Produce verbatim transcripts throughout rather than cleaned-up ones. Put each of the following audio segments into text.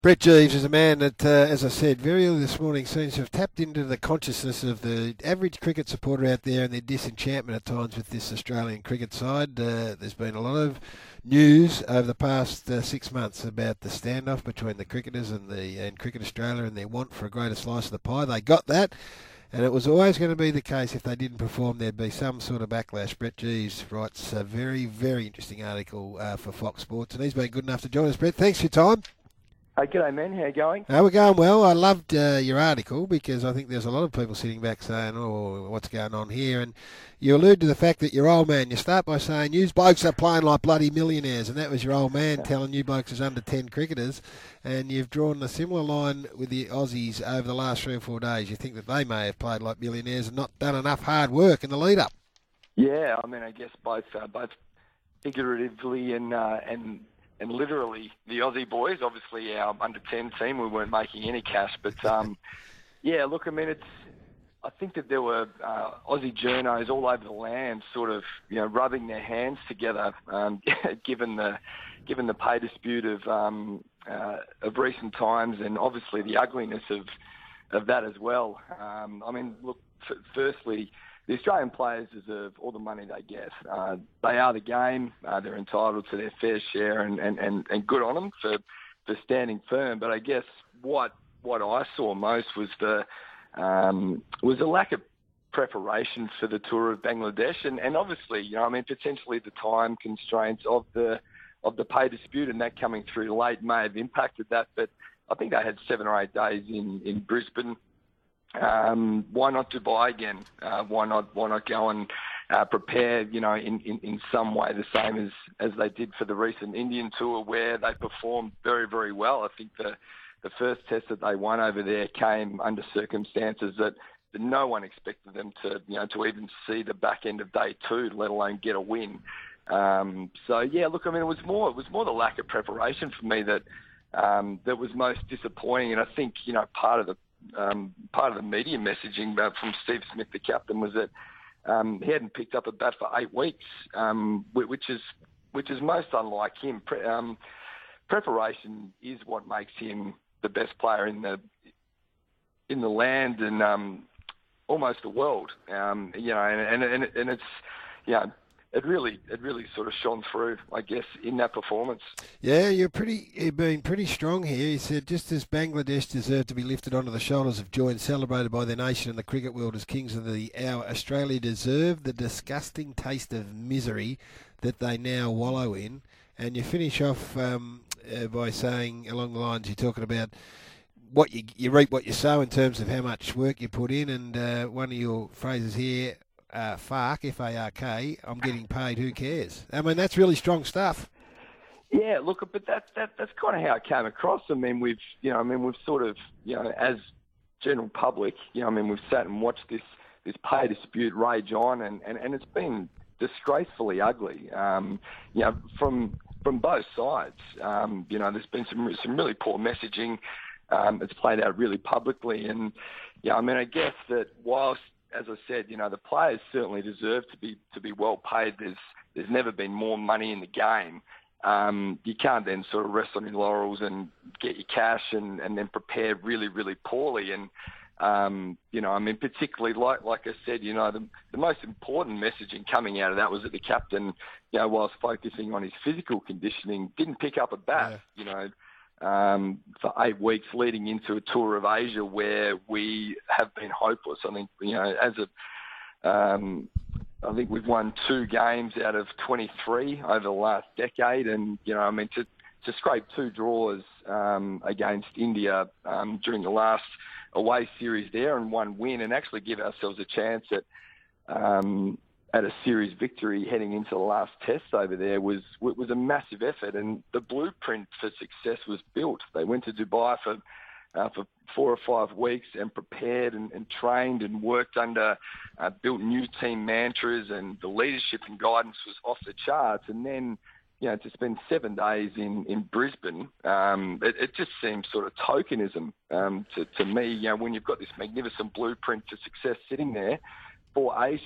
Brett Jeeves is a man that, uh, as I said very early this morning, seems to have tapped into the consciousness of the average cricket supporter out there and their disenchantment at times with this Australian cricket side. Uh, there's been a lot of news over the past uh, six months about the standoff between the cricketers and the and Cricket Australia and their want for a greater slice of the pie. They got that. And it was always going to be the case if they didn't perform, there'd be some sort of backlash. Brett Jeeves writes a very, very interesting article uh, for Fox Sports, and he's been good enough to join us. Brett, thanks for your time. Hey, g'day, man. How you going? Uh, we're going well. I loved uh, your article because I think there's a lot of people sitting back saying, oh, what's going on here? And you allude to the fact that you're old man. You start by saying, you blokes are playing like bloody millionaires, and that was your old man telling you blokes as under ten cricketers. And you've drawn a similar line with the Aussies over the last three or four days. You think that they may have played like millionaires and not done enough hard work in the lead-up. Yeah, I mean, I guess both uh, both figuratively and uh, and and literally, the Aussie boys. Obviously, our under ten team, we weren't making any cash, but um, yeah, look, I mean, it's. I think that there were uh, Aussie journos all over the land, sort of, you know, rubbing their hands together, um, given the given the pay dispute of um, uh, of recent times, and obviously the ugliness of of that as well. Um, I mean, look, f- firstly. The Australian players deserve all the money they get. Uh, they are the game. Uh, they're entitled to their fair share, and, and, and, and good on them for, for standing firm. But I guess what what I saw most was the um, was a lack of preparation for the tour of Bangladesh, and, and obviously, you know, I mean, potentially the time constraints of the of the pay dispute and that coming through late may have impacted that. But I think they had seven or eight days in, in Brisbane. Um, why not Dubai again? Uh, why not why not go and uh, prepare, you know, in, in, in some way the same as, as they did for the recent Indian tour, where they performed very, very well. I think the the first test that they won over there came under circumstances that, that no one expected them to, you know, to even see the back end of day two, let alone get a win. Um, so yeah, look, I mean, it was more it was more the lack of preparation for me that um, that was most disappointing, and I think, you know, part of the Um, part of the media messaging from Steve Smith, the captain, was that um, he hadn't picked up a bat for eight weeks, um, which is which is most unlike him. Pre- um, preparation is what makes him the best player in the in the land and um, almost the world. Um, you know, and and, and it's you know. It really, it really sort of shone through, I guess, in that performance. Yeah, you're pretty, you've been pretty strong here. He said, just as Bangladesh deserve to be lifted onto the shoulders of joy and celebrated by their nation and the cricket world as kings of the hour, Australia deserve the disgusting taste of misery that they now wallow in. And you finish off um, uh, by saying, along the lines, you're talking about what you you reap what you sow in terms of how much work you put in. And uh, one of your phrases here. Uh, Fark, F A R K, I'm getting paid, who cares? I mean, that's really strong stuff. Yeah, look, but that, that that's kind of how it came across. I mean, we've, you know, I mean, we've sort of, you know, as general public, you know, I mean, we've sat and watched this, this pay dispute rage on, and, and, and it's been disgracefully ugly, um, you know, from from both sides. Um, you know, there's been some some really poor messaging. Um, it's played out really publicly, and, yeah, I mean, I guess that whilst, as I said, you know, the players certainly deserve to be to be well paid. There's there's never been more money in the game. Um, you can't then sort of rest on your laurels and get your cash and, and then prepare really, really poorly. And, um, you know, I mean, particularly like like I said, you know, the, the most important messaging coming out of that was that the captain, you know, whilst focusing on his physical conditioning, didn't pick up a bat, yeah. you know, Um, for eight weeks leading into a tour of Asia where we have been hopeless. I think, you know, as a, um, I think we've won two games out of twenty-three over the last decade. And, you know, I mean, to, to scrape two draws um, against India um, during the last away series there and one win and actually give ourselves a chance at, um, at a series victory heading into the last test over there was was a massive effort, and the blueprint for success was built. They went to Dubai for uh, for four or five weeks and prepared and, and trained and worked under, uh, built new team mantras, and the leadership and guidance was off the charts. And then, you know, to spend seven days in, in Brisbane, um, it, it just seems sort of tokenism um, to, to me. You know, when you've got this magnificent blueprint for success sitting there for Asia,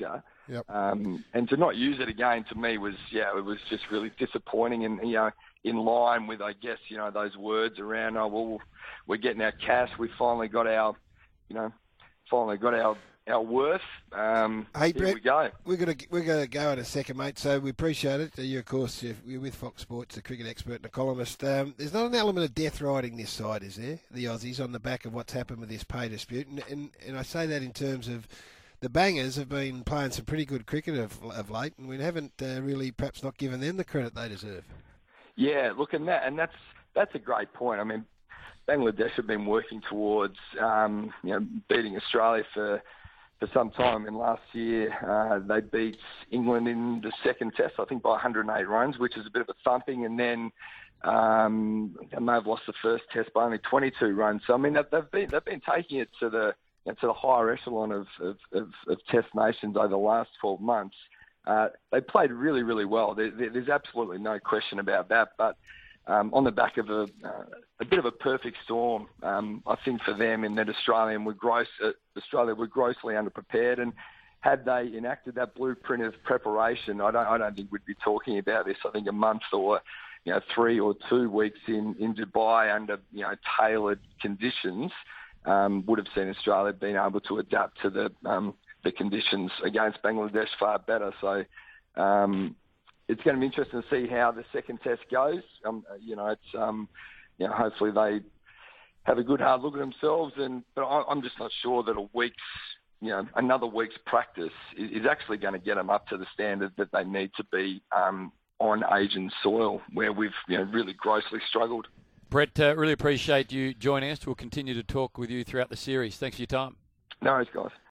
Yep. Um, and to not use it again to me was, yeah, it was just really disappointing, and, you know, in line with, I guess, you know, those words around, oh, well, we're getting our cash. We finally got our, you know, finally got our, our worth. Um, hey, here Brett, we go. We're going to we're gonna go in a second, mate, so we appreciate it. You, of course, you're with Fox Sports, a cricket expert and a columnist. Um, there's not an element of death riding this side, is there, the Aussies, on the back of what's happened with this pay dispute? And, and, and I say that in terms of the Bangers have been playing some pretty good cricket of, of late, and we haven't uh, really perhaps not given them the credit they deserve. Yeah, look, and that and that's that's a great point. I mean, Bangladesh have been working towards um, you know beating Australia for for some time. And last year uh, they beat England in the second test, I think, by one hundred eight runs, which is a bit of a thumping. And then um, they may have lost the first test by only twenty-two runs. So I mean, they've, they've been they've been taking it to the you know, to the higher echelon of, of, of, of Test nations over the last twelve months. Uh, they played really, really well. There, there, there's absolutely no question about that. But um, on the back of a, uh, a bit of a perfect storm, um, I think for them, in that Australian were gross, uh, Australia were grossly underprepared, and had they enacted that blueprint of preparation, I don't, I don't think we'd be talking about this. I think a month or you know three or two weeks in, in Dubai under you know tailored conditions um, would have seen Australia being able to adapt to the um, the conditions against Bangladesh far better. So um, it's going to be interesting to see how the second test goes. Um, you know, it's um, you know, hopefully they have a good hard look at themselves. And but I, I'm just not sure that a week's, you know, another week's practice is, is actually going to get them up to the standard that they need to be um, on Asian soil, where we've you know really grossly struggled. Brett, uh, really appreciate you joining us. We'll continue to talk with you throughout the series. Thanks for your time. No worries, guys.